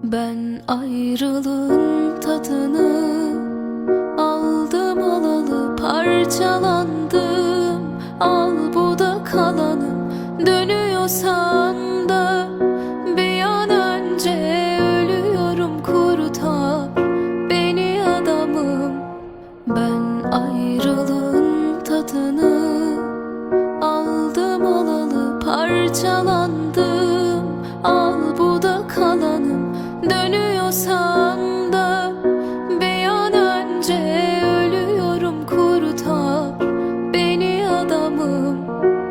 Ben ayrılığın tadını aldım alalı, parçalandım. Al bu da kalanım. Dönüyorsan da bir an önce ölüyorum, kurtar beni adamım. Ben ayrılığın tadını aldım alalı, parçalandım. Al bu da kalanım. Dönüyorsan da bir an önce ölüyorum, kurtar beni adamım.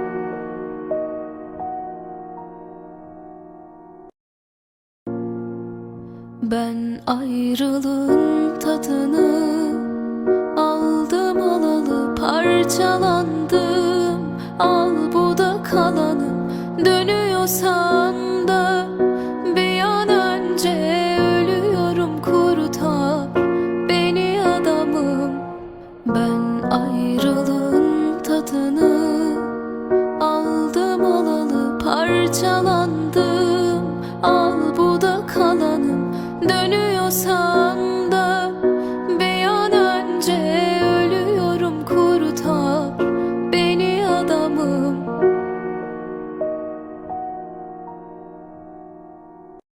Ben ayrılığın tadını aldım alalı, parçalandım. Al bu da kalanım. Dönüyorsan